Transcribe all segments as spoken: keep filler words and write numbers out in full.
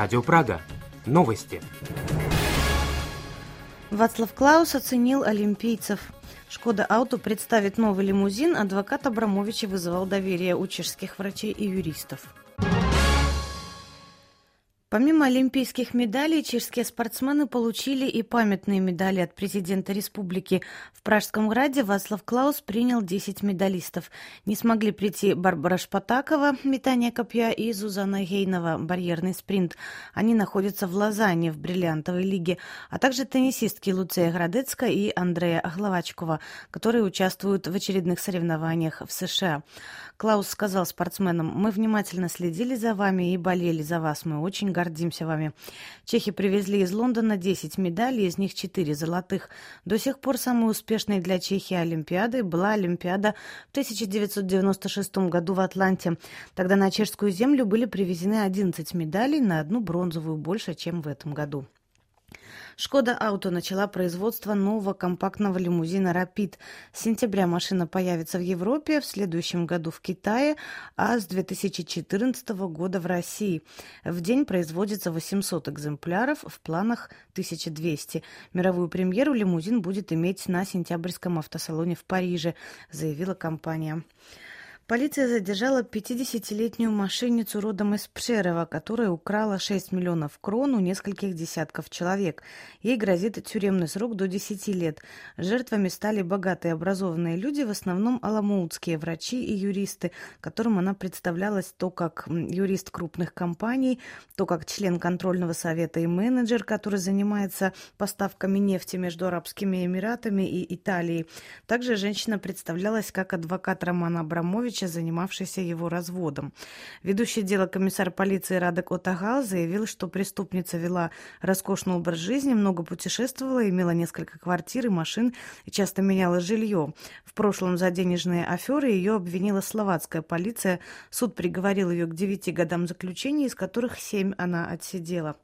Радио Прага. Новости. Вацлав Клаус оценил олимпийцев. Шкода Ауто представит новый лимузин. Адвокат Абрамовича вызывал доверие у чешских врачей и юристов. Помимо олимпийских медалей, чешские спортсмены получили и памятные медали от президента республики. В Пражском граде Вацлав Клаус принял десять медалистов. Не смогли прийти Барбара Шпатакова, метание копья, и Зузана Гейнова, барьерный спринт. Они находятся в Лозанне, в бриллиантовой лиге, а также теннисистки Луция Градецка и Андрея Аглавачкова, которые участвуют в очередных соревнованиях в США. Клаус сказал спортсменам: «Мы внимательно следили за вами и болели за вас. Мы очень гордимся вами». Чехи привезли из Лондона десять медалей, из них четыре золотых. До сих пор самой успешной для Чехии Олимпиадой была Олимпиада в тысяча девятьсот девяносто шестом году в Атланте. Тогда на чешскую землю были привезены одиннадцать медалей, на одну бронзовую больше, чем в этом году. Шкода Ауто начала производство нового компактного лимузина «Рапид». С сентября машина появится в Европе, в следующем году в Китае, а с две тысячи четырнадцатого года в России. В день производится восемьсот экземпляров, в планах тысяча двести. Мировую премьеру лимузин будет иметь на сентябрьском автосалоне в Париже, заявила компания. Полиция задержала пятидесятилетнюю мошенницу родом из Пшерова, которая украла шесть миллионов крон у нескольких десятков человек. Ей грозит тюремный срок до десяти лет. Жертвами стали богатые образованные люди, в основном аламоутские врачи и юристы, которым она представлялась то как юрист крупных компаний, то как член контрольного совета и менеджер, который занимается поставками нефти между Арабскими Эмиратами и Италией. Также женщина представлялась как адвокат Романа Абрамовича, занимавшийся его разводом. Ведущий дело комиссар полиции Радек Отагал заявил, что преступница вела роскошный образ жизни, много путешествовала, имела несколько квартир и машин и часто меняла жилье. В прошлом за денежные аферы ее обвинила словацкая полиция. Суд приговорил ее к девяти годам заключения, из которых семь она отсидела.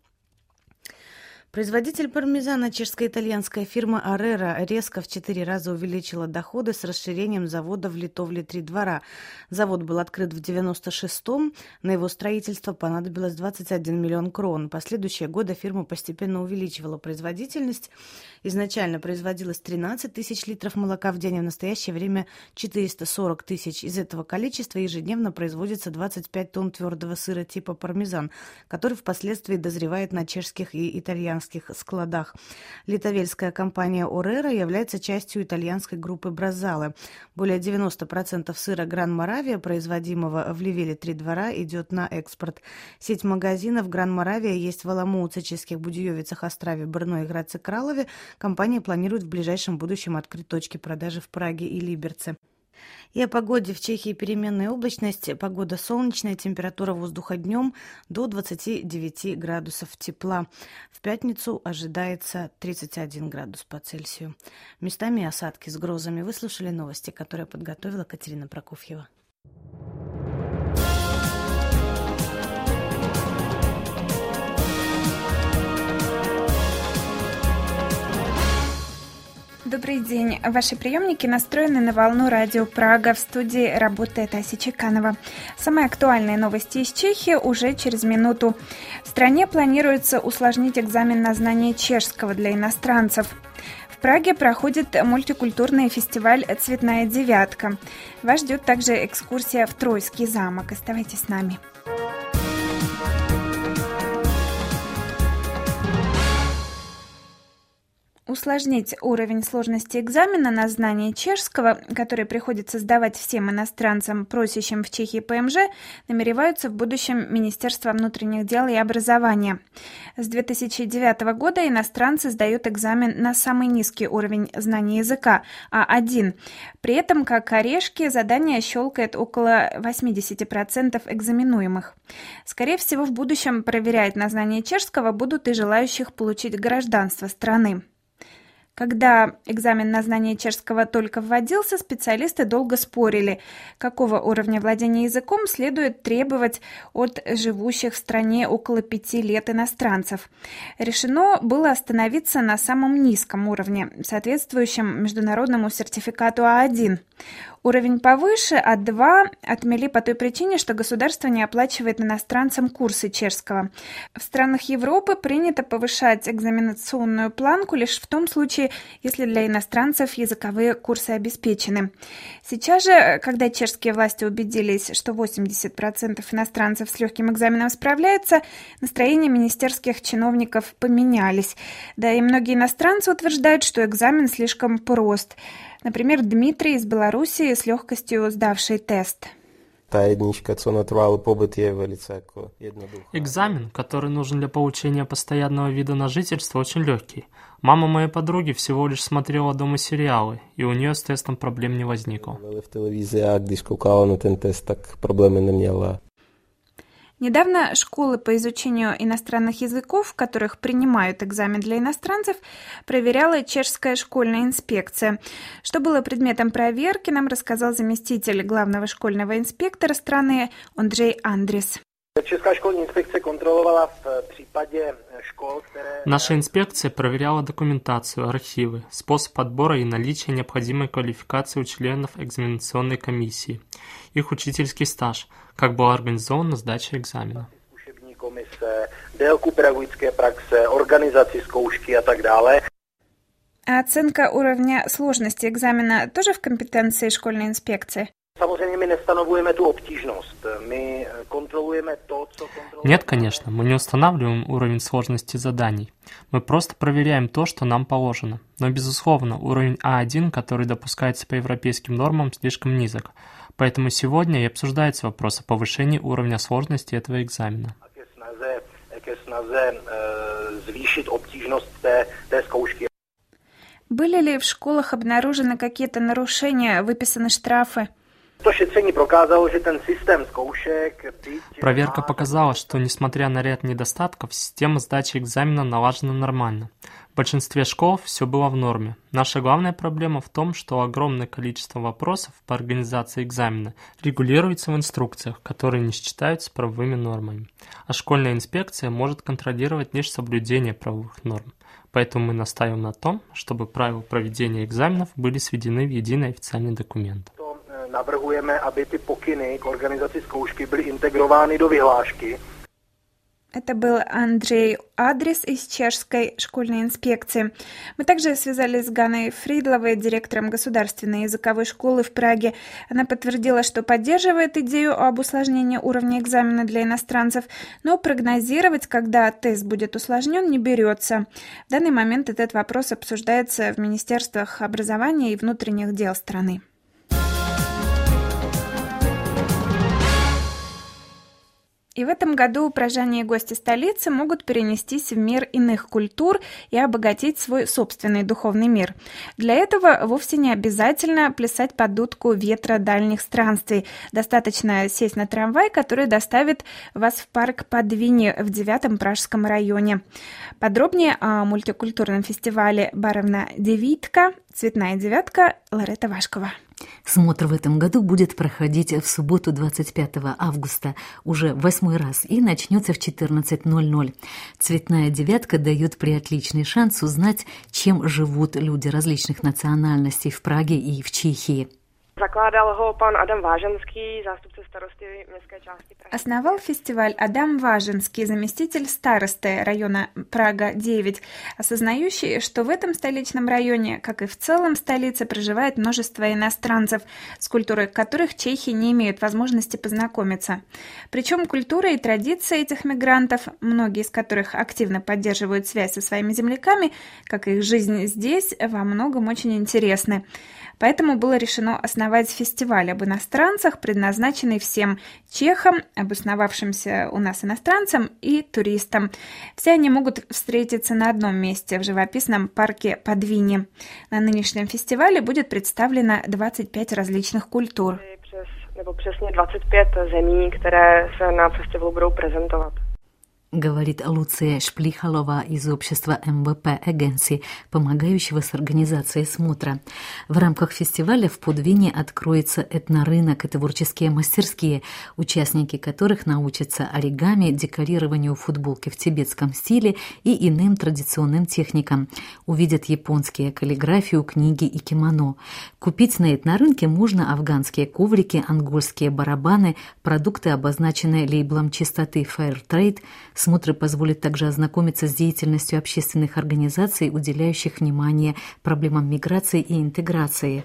Производитель пармезана, чешско-итальянская фирма Арера, резко в четыре раза увеличила доходы с расширением завода в Литовле три двора. Завод был открыт в девяносто шестом, на его строительство понадобилось двадцать один миллион крон. Последующие годы фирма постепенно увеличивала производительность. Изначально производилось тринадцать тысяч литров молока в день, а в настоящее время четыреста сорок тысяч. Из этого количества ежедневно производится двадцать пять тонн твердого сыра типа пармезан, который впоследствии дозревает на чешских и итальянских складах. Литовельская компания Орера является частью итальянской группы Браззале. Более девяносто процентов сыра Гран-Моравия, производимого в Ливеле три двора, идет на экспорт. Сеть магазинов Гран-Моравия есть в Аламоуце, Ческих Будиевицах, Острове, Брно и Градце Кралове. Компания планирует в ближайшем будущем открыть точки продажи в Праге и Либерце. И о погоде. В Чехии переменная облачность, погода солнечная, температура воздуха днем до двадцати девяти градусов тепла. В пятницу ожидается тридцать один градус по Цельсию. Местами осадки с грозами. Вы слушали новости, которые подготовила Катерина Прокофьева. Добрый день. Ваши приемники настроены на волну радио Прага. В студии работает Ася Чеканова. Самые актуальные новости из Чехии уже через минуту. В стране планируется усложнить экзамен на знание чешского для иностранцев. В Праге проходит мультикультурный фестиваль «Цветная девятка». Вас ждет также экскурсия в Тройский замок. Оставайтесь с нами. Усложнить уровень сложности экзамена на знание чешского, который приходится сдавать всем иностранцам, просящим в Чехии ПМЖ, намереваются в будущем Министерство внутренних дел и образования. С две тысячи девятого года иностранцы сдают экзамен на самый низкий уровень знания языка А один. При этом, как орешки, задание щелкает около восемьдесят процентов экзаменуемых. Скорее всего, в будущем проверять на знание чешского будут и желающих получить гражданство страны. Когда экзамен на знание чешского только вводился, специалисты долго спорили, какого уровня владения языком следует требовать от живущих в стране около пяти лет иностранцев. Решено было остановиться на самом низком уровне, соответствующем международному сертификату А один. Уровень повыше, а два отмели по той причине, что государство не оплачивает иностранцам курсы чешского. В странах Европы принято повышать экзаменационную планку лишь в том случае, если для иностранцев языковые курсы обеспечены. Сейчас же, когда чешские власти убедились, что восемьдесят процентов иностранцев с легким экзаменом справляются, настроения министерских чиновников поменялись. Да и многие иностранцы утверждают, что экзамен слишком прост. Например, Дмитрий из Белоруссии с легкостью сдавший тест. Экзамен, который нужен для получения постоянного вида на жительство, очень легкий. Мама моей подруги всего лишь смотрела дома сериалы, и у нее с тестом проблем не возникло. Недавно школы по изучению иностранных языков, в которых принимают экзамен для иностранцев, проверяла чешская школьная инспекция. Что было предметом проверки, нам рассказал заместитель главного школьного инспектора страны Андрей Андрис. Наша инспекция проверяла документацию, архивы, способ отбора и наличие необходимой квалификации у членов экзаменационной комиссии, их учительский стаж, как была организована сдача экзамена. А оценка уровня сложности экзамена тоже в компетенции школьной инспекции? Нет, конечно, мы не устанавливаем уровень сложности заданий. Мы просто проверяем то, что нам положено. Но, безусловно, уровень А один, который допускается по европейским нормам, слишком низок. Поэтому сегодня и обсуждается вопрос о повышении уровня сложности этого экзамена. Были ли в школах обнаружены какие-то нарушения, выписаны штрафы? Проверка показала, что, несмотря на ряд недостатков, система сдачи экзамена налажена нормально. В большинстве школ все было в норме. Наша главная проблема в том, что огромное количество вопросов по организации экзамена регулируется в инструкциях, которые не считаются правовыми нормами. А школьная инспекция может контролировать лишь соблюдение правовых норм. Поэтому мы настаиваем на том, чтобы правила проведения экзаменов были сведены в единый официальный документ. Navrhujeme, aby ty pokyny k organizaci zkoušky byly integrovány do vyhlášky. Это был Андрей Андрис из чешской школьной инспекции. Мы также связались с Ганой Фридловой, директором государственной языковой школы в Праге. Она подтвердила, что поддерживает идею об усложнении уровня экзамена для иностранцев, но прогнозировать, когда тест будет усложнен, не берется. В данный момент этот вопрос обсуждается в министерствах образования и внутренних дел страны. И в этом году прожане и гости столицы могут перенестись в мир иных культур и обогатить свой собственный духовный мир. Для этого вовсе не обязательно плясать под дудку ветра дальних странствий. Достаточно сесть на трамвай, который доставит вас в парк Подвини в девятом Пражском районе. Подробнее о мультикультурном фестивале «Баревна девитка» «Цветная девятка» Ларета Вашкова. Смотр в этом году будет проходить в субботу двадцать пятого августа уже восьмой раз и начнется в четырнадцать ноль ноль. «Цветная девятка» дает приотличный шанс узнать, чем живут люди различных национальностей в Праге и в Чехии. Zakládal ho pan Adam Váženský, zástupce starosty městské části Prahy. Основал фестиваль Адам Важенский, заместитель старосты района Прага девять, осознающий, что в этом столичном районе, как и в целом столице, проживает множество иностранцев, с культурой которых чехи не имеют возможности познакомиться. Причем культура и традиции этих мигрантов, многие из которых активно поддерживают связь со своими земляками, как и их жизнь здесь, во многом очень интересны. Поэтому было решено основать фестиваль об иностранцах, предназначенный всем чехам, обосновавшимся у нас иностранцам и туристам. Все они могут встретиться на одном месте в живописном парке Подвини. На нынешнем фестивале будет представлено двадцать пять различных культур. Nebo přesně двадцать пять zemí, které se na festivalu budou prezentovat. говорит Луция Шплихалова из общества эм вэ пэ Agency, помогающего с организацией смотра. В рамках фестиваля в Подвине откроется этнорынок и творческие мастерские, участники которых научатся оригами, декорированию футболки в тибетском стиле и иным традиционным техникам. Увидят японские каллиграфию, книги и кимоно. Купить на этнорынке можно афганские коврики, ангольские барабаны, продукты, обозначенные лейблом чистоты Fair Trade. Смотр позволит также ознакомиться с деятельностью общественных организаций, уделяющих внимание проблемам миграции и интеграции.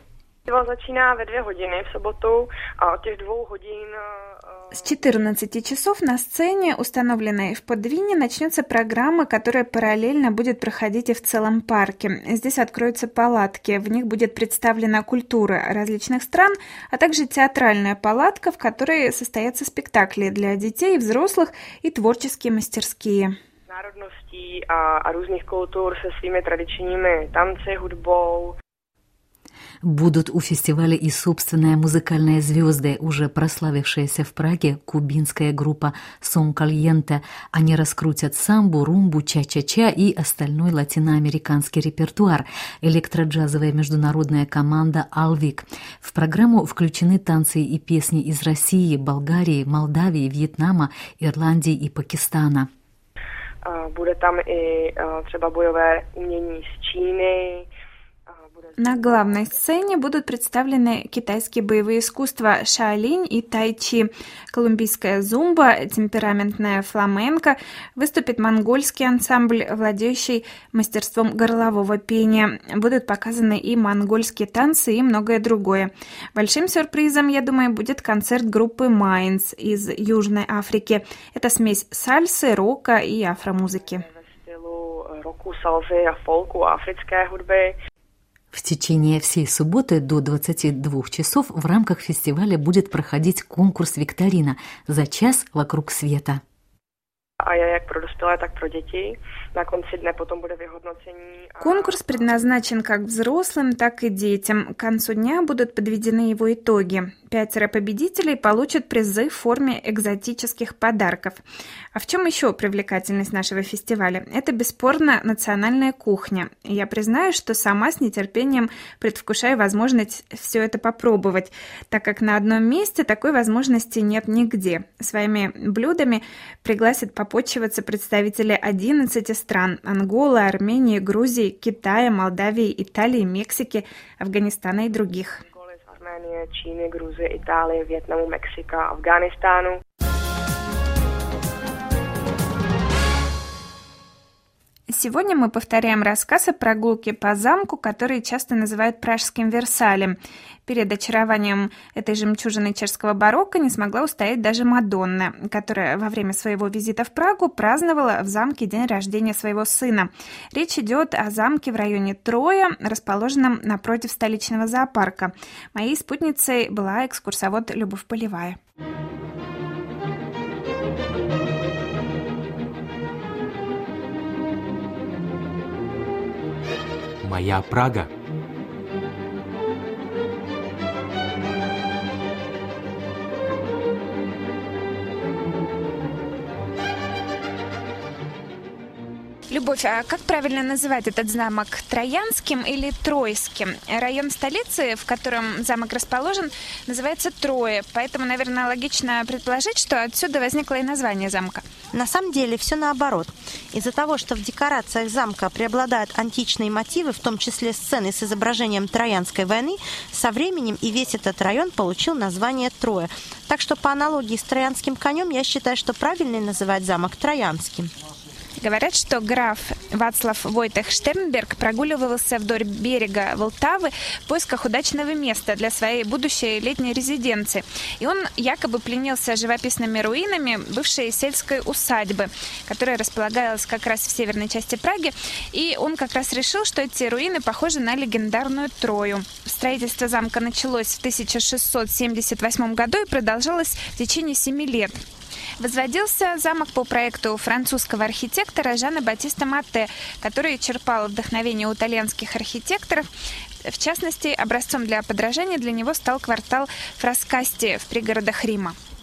С четырнадцати часов на сцене, установленной в Подвине, начнется программа, которая параллельно будет проходить и в целом парке. Здесь откроются палатки, в них будет представлена культура различных стран, а также театральная палатка, в которой состоятся спектакли для детей, взрослых и творческие мастерские. Národností a, a různých kultur se svými tradičními tanci, hudbou. Будут у фестиваля и собственные музыкальные звезды, уже прославившаяся в Праге кубинская группа «Сон Кальенте». Они раскрутят самбу, румбу, ча-ча-ча и остальной латиноамериканский репертуар. Электроджазовая международная команда «Алвик». В программу включены танцы и песни из России, Болгарии, Молдавии, Вьетнама, Ирландии и Пакистана. Bude tam i třeba bojové umění z Číny. На главной сцене будут представлены китайские боевые искусства шаолинь и тайчи, колумбийская зумба, темпераментная фламенко, выступит монгольский ансамбль, владеющий мастерством горлового пения. Будут показаны и монгольские танцы, и многое другое. Большим сюрпризом, я думаю, будет концерт группы Майнс из Южной Африки. Это смесь сальсы, рока и афромузыки. В течение всей субботы до двадцати двух часов в рамках фестиваля будет проходить конкурс-викторина «За час вокруг света». Конкурс предназначен как взрослым, так и детям. К концу дня будут подведены его итоги. Пятеро победителей получат призы в форме экзотических подарков. А в чем еще привлекательность нашего фестиваля? Это бесспорно национальная кухня. Я признаюсь, что сама с нетерпением предвкушаю возможность все это попробовать, так как на одном месте такой возможности нет нигде. Своими блюдами пригласят попотчеваться представители одиннадцати стран: Анголы, Армении, Грузии, Китая, Молдавии, Италии, Мексики, Афганистана и других. Arménie, Číny, Gruzie, Itálie, Vietnamu, Mexika, Afghánistánu. Сегодня мы повторяем рассказ о прогулке по замку, который часто называют пражским Версалем. Перед очарованием этой жемчужины чешского барокко не смогла устоять даже Мадонна, которая во время своего визита в Прагу праздновала в замке день рождения своего сына. Речь идет о замке в районе Троя, расположенном напротив столичного зоопарка. Моей спутницей была экскурсовод Любовь Полевая. Моя Прага. Любовь, а как правильно называть этот замок? Троянским или Тройским? Район столицы, в котором замок расположен, называется Трое, поэтому, наверное, логично предположить, что отсюда возникло и название замка. На самом деле все наоборот. Из-за того, что в декорациях замка преобладают античные мотивы, в том числе сцены с изображением Троянской войны, со временем и весь этот район получил название Троя. Так что по аналогии с троянским конем я считаю, что правильно называть замок Троянским. Говорят, что граф Вацлав Войтех Штернберг прогуливался вдоль берега Волтавы в поисках удачного места для своей будущей летней резиденции. И он якобы пленился живописными руинами бывшей сельской усадьбы, которая располагалась как раз в северной части Праги. И он как раз решил, что эти руины похожи на легендарную Трою. Строительство замка началось в тысяча шестьсот семьдесят восьмом году и продолжалось в течение семи лет. Возводился замок по проекту французского архитектора Жана Батиста Матте, который черпал вдохновение у итальянских архитекторов. В частности, образцом для подражания для него стал квартал Фраскасти в пригородах Рима.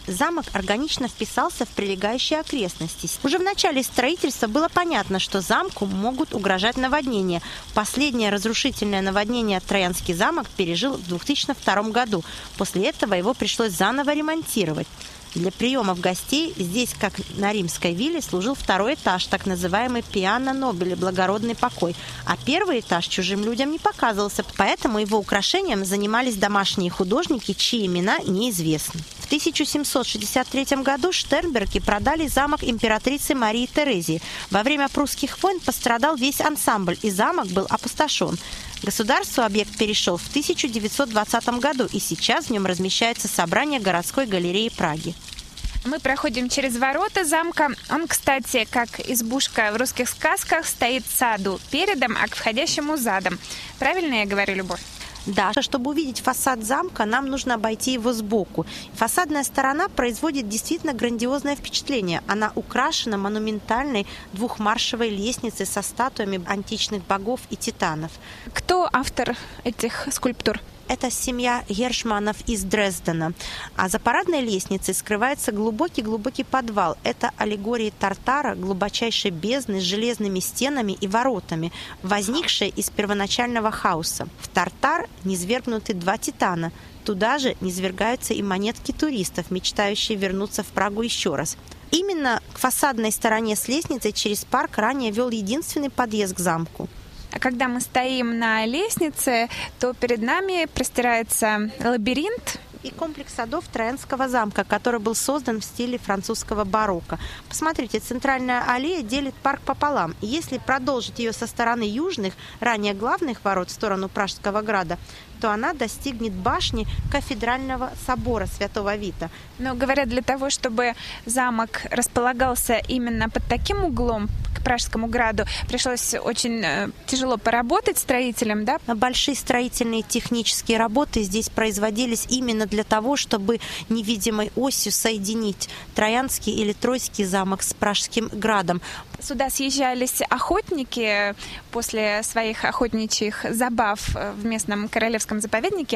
Замок органично вписался в прилегающие окрестности. Уже в начале строительства было понятно, что замку могут угрожать наводнения. Последнее разрушительное наводнение Троянский замок пережил в две тысячи втором году. После этого его пришлось заново ремонтировать. Для приемов гостей здесь, как на римской вилле, служил второй этаж, так называемый пиано нобили, благородный покой. А первый этаж чужим людям не показывался, поэтому его украшением занимались домашние художники, чьи имена неизвестны. В тысяча семьсот шестьдесят третьем году Штернберги продали замок императрицы Марии Терезии. Во время прусских войн пострадал весь ансамбль, и замок был опустошен. Государству объект перешел в тысяча девятьсот двадцатом году, и сейчас в нем размещается собрание городской галереи Праги. Мы проходим через ворота замка. Он, кстати, как избушка в русских сказках, стоит саду передом, а к входящему задом. Правильно я говорю, Любовь? Да, чтобы увидеть фасад замка, нам нужно обойти его сбоку. Фасадная сторона производит действительно грандиозное впечатление. Она украшена монументальной двухмаршевой лестницей со статуями античных богов и титанов. Кто автор этих скульптур? Это семья Гершманов из Дрездена. А за парадной лестницей скрывается глубокий-глубокий подвал. Это аллегории Тартара, глубочайшей бездны с железными стенами и воротами, возникшие из первоначального хаоса. В Тартар низвергнуты два титана. Туда же низвергаются и монетки туристов, мечтающие вернуться в Прагу еще раз. Именно к фасадной стороне с лестницей через парк ранее вел единственный подъезд к замку. А когда мы стоим на лестнице, то перед нами простирается лабиринт. И комплекс садов Троянского замка, который был создан в стиле французского барокко. Посмотрите, центральная аллея делит парк пополам. И если продолжить ее со стороны южных, ранее главных ворот в сторону Пражского града, то она достигнет башни кафедрального собора Святого Вита. Но, говорят, для того, чтобы замок располагался именно под таким углом к Пражскому граду, пришлось очень э, тяжело поработать строителям, да? Большие строительные технические работы здесь производились именно для того, чтобы невидимой осью соединить Троянский или Тройский замок с Пражским градом. Сюда съезжались охотники после своих охотничьих забав в местном королевском заповеднике.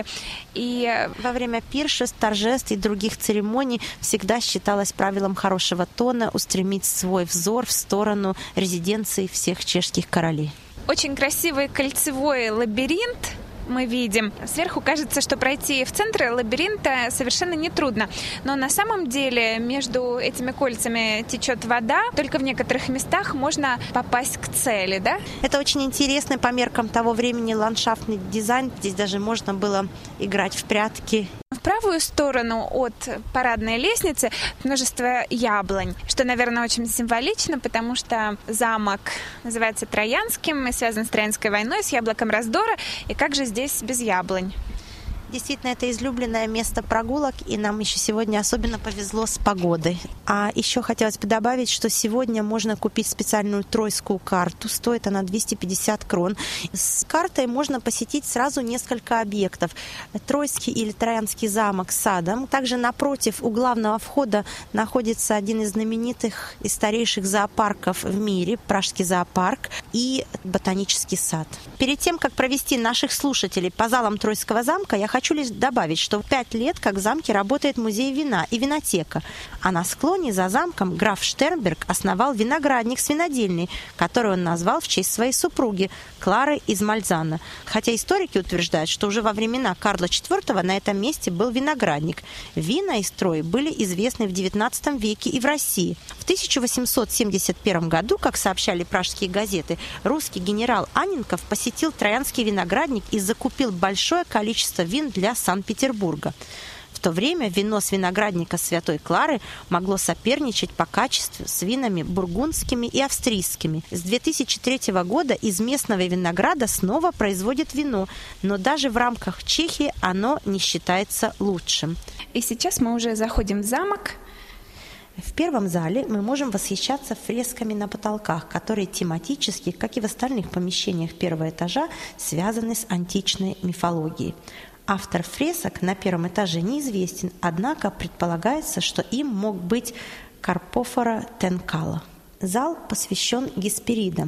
И во время пиршеств, торжеств и других церемоний всегда считалось правилом хорошего тона устремить свой взор в сторону резиденции всех чешских королей. Очень красивый кольцевой лабиринт мы видим. Сверху кажется, что пройти в центр лабиринта совершенно нетрудно. Но на самом деле между этими кольцами течет вода. Только в некоторых местах можно попасть к цели, да? Это очень интересный по меркам того времени ландшафтный дизайн. Здесь даже можно было играть в прятки. В правую сторону от парадной лестницы множество яблонь, что, наверное, очень символично, потому что замок называется Троянским и связан с Троянской войной, с яблоком раздора. И как же здесь без яблонь? Действительно, это излюбленное место прогулок, и нам еще сегодня особенно повезло с погодой. А еще хотелось бы добавить, что сегодня можно купить специальную тройскую карту. Стоит она двести пятьдесят крон. С картой можно посетить сразу несколько объектов. Тройский или Троянский замок с садом. Также напротив у главного входа находится один из знаменитых и старейших зоопарков в мире, Пражский зоопарк и ботанический сад. Перед тем, как провести наших слушателей по залам Тройского замка, я хочу лишь добавить, что пять лет как в замке работает музей вина и винотека, а на склоне за замком граф Штернберг основал виноградник с винодельней, который он назвал в честь своей супруги Клары из Мальзана. Хотя историки утверждают, что уже во времена Карла четвёртого на этом месте был виноградник. Вина из Трои были известны в девятнадцатом веке и в России. В тысяча восемьсот семьдесят первом году, как сообщали пражские газеты, русский генерал Анненков посетил Троянский виноградник и закупил большое количество вин для Санкт-Петербурга. В то время вино с виноградника Святой Клары могло соперничать по качеству с винами бургундскими и австрийскими. С две тысячи третьего года из местного винограда снова производят вино, но даже в рамках Чехии оно не считается лучшим. И сейчас мы уже заходим в замок. В первом зале мы можем восхищаться фресками на потолках, которые тематически, как и в остальных помещениях первого этажа, связаны с античной мифологией. Автор фресок на первом этаже неизвестен, однако предполагается, что им мог быть Карпофора Тенкала. Зал посвящен Гесперидам.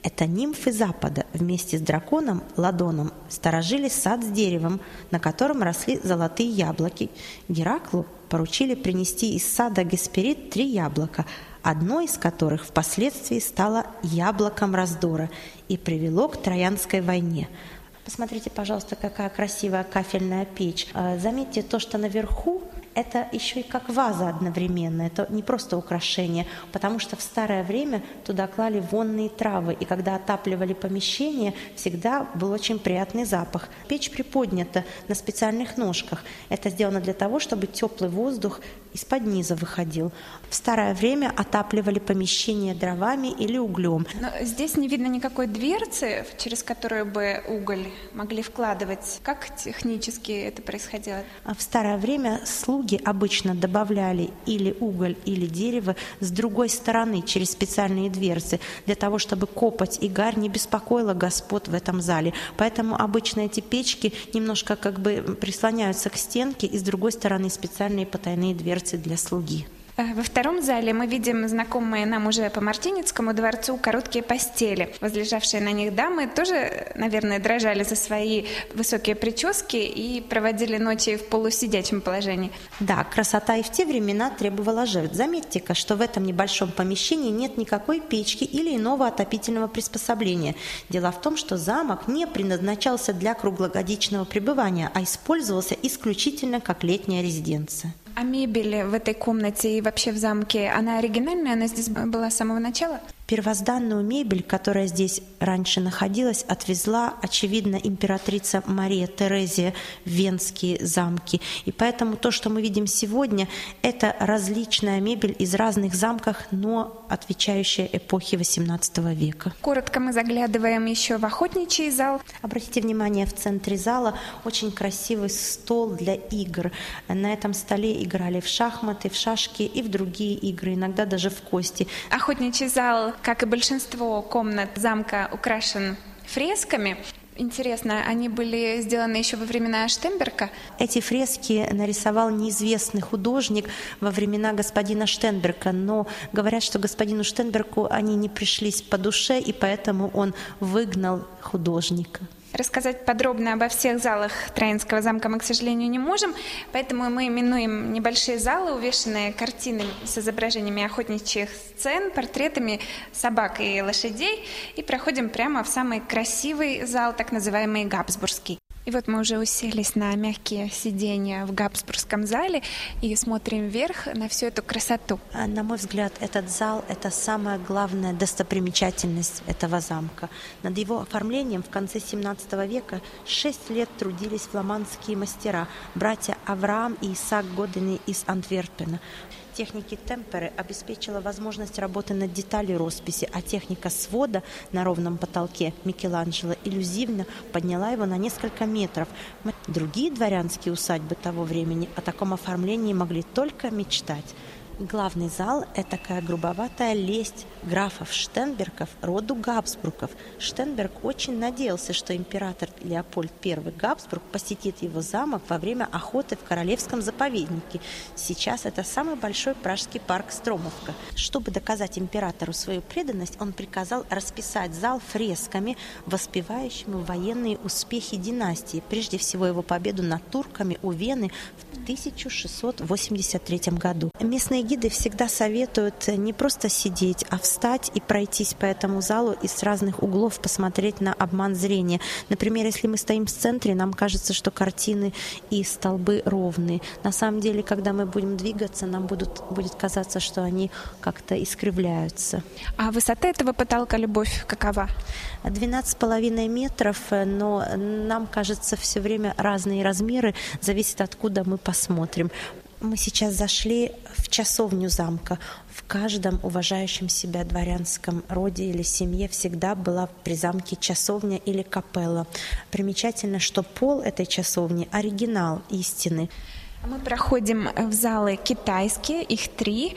Это нимфы Запада вместе с драконом Ладоном сторожили сад с деревом, на котором росли золотые яблоки. Гераклу поручили принести из сада Гесперид три яблока, одно из которых впоследствии стало яблоком раздора и привело к Троянской войне. Посмотрите, пожалуйста, какая красивая кафельная печь. Заметьте то, что наверху это еще и как ваза одновременно, это не просто украшение, потому что в старое время туда клали вонные травы, и когда отапливали помещение, всегда был очень приятный запах. Печь приподнята на специальных ножках. Это сделано для того, чтобы теплый воздух из-под низа выходил. В старое время отапливали помещение дровами или углем. Но здесь не видно никакой дверцы, через которую бы уголь могли вкладывать. Как технически это происходило? А в старое время слуги обычно добавляли или уголь, или дерево с другой стороны через специальные дверцы, для того, чтобы копоть и гарь не беспокоила господ в этом зале. Поэтому обычно эти печки немножко как бы прислоняются к стенке, и с другой стороны специальные потайные дверцы для слуги. Во втором зале мы видим знакомые нам уже по Мартиницкому дворцу короткие постели. Возлежавшие на них дамы тоже, наверное, дрожали за свои высокие прически и проводили ночи в полусидячем положении. Да, красота и в те времена требовала жертв. Заметьте-ка, что в этом небольшом помещении нет никакой печки или иного отопительного приспособления. Дело в том, что замок не предназначался для круглогодичного пребывания, а использовался исключительно как летняя резиденция. А мебель в этой комнате и вообще в замке, она оригинальная? Она здесь была с самого начала? Первозданную мебель, которая здесь раньше находилась, отвезла, очевидно, императрица Мария Терезия в Венские замки. И поэтому то, что мы видим сегодня, это различная мебель из разных замков, но отвечающая эпохе восемнадцатого века. Коротко мы заглядываем еще в охотничий зал. Обратите внимание, в центре зала очень красивый стол для игр. На этом столе играли в шахматы, в шашки и в другие игры, иногда даже в кости. Охотничий зал, как и большинство комнат замка, украшен фресками. Интересно, они были сделаны еще во времена Штенберга? Эти фрески нарисовал неизвестный художник во времена господина Штенберга, но говорят, что господину Штенбергу они не пришлись по душе, и поэтому он выгнал художника. Рассказать подробно обо всех залах Троянского замка мы, к сожалению, не можем, поэтому мы именуем небольшие залы, увешанные картинами с изображениями охотничьих сцен, портретами собак и лошадей, и проходим прямо в самый красивый зал, так называемый Габсбургский. И вот мы уже уселись на мягкие сиденья в Габсбургском зале и смотрим вверх на всю эту красоту. На мой взгляд, этот зал – это самая главная достопримечательность этого замка. Над его оформлением в конце семнадцатого века шесть лет трудились фламандские мастера, братья Авраам и Исаак Годени из Антверпена. Техника темперы обеспечила возможность работы над деталью росписи, а техника свода на ровном потолке Микеланджело иллюзивно подняла его на несколько метров. Другие дворянские усадьбы того времени о таком оформлении могли только мечтать. Главный зал – это такая грубоватая лесть графов Штенбергов, роду Габсбургов. Штенберг очень надеялся, что император Леопольд Первый Габсбург посетит его замок во время охоты в королевском заповеднике. Сейчас это самый большой пражский парк Стромовка. Чтобы доказать императору свою преданность, он приказал расписать зал фресками, воспевающими военные успехи династии, прежде всего его победу над турками у Вены в тысяча шестьсот восемьдесят третьем году. Местные гиды всегда советуют не просто сидеть, а встать и пройтись по этому залу и с разных углов посмотреть на обман зрения. Например, если мы стоим в центре, нам кажется, что картины и столбы ровные. На самом деле, когда мы будем двигаться, нам будут, будет казаться, что они как-то искривляются. А высота этого потолка, Любовь, какова? двенадцать с половиной метров, но нам кажется все время разные размеры, зависит откуда мы посмотрим. Мы сейчас зашли в часовню замка. В каждом уважающем себя дворянском роде или семье всегда была при замке часовня или капелла. Примечательно, что пол этой часовни – оригинал истины. Мы проходим в залы китайские, их три,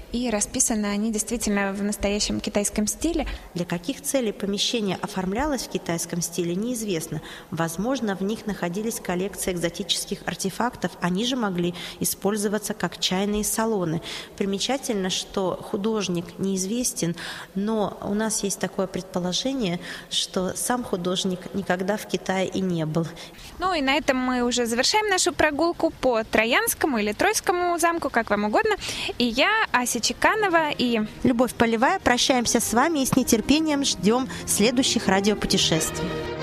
И расписаны они действительно в настоящем китайском стиле. Для каких целей помещение оформлялось в китайском стиле, неизвестно. Возможно, в них находились коллекции экзотических артефактов, они же могли использоваться как чайные салоны. Примечательно, что художник неизвестен, но у нас есть такое предположение, что сам художник никогда в Китае и не был. Ну и на этом мы уже завершаем нашу прогулку по Троянскому или Тройскому замку, как вам угодно. И я, Ася Чеканова и Любовь Полевая прощаемся с вами и с нетерпением ждем следующих радиопутешествий.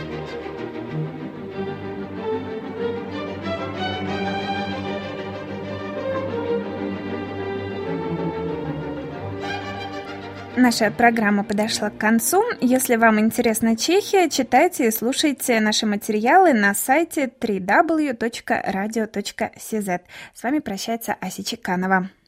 Наша программа подошла к концу. Если вам интересна Чехия, читайте и слушайте наши материалы на сайте дабл ю дабл ю дабл ю точка радио точка си зет. С вами прощается Ася Чеканова.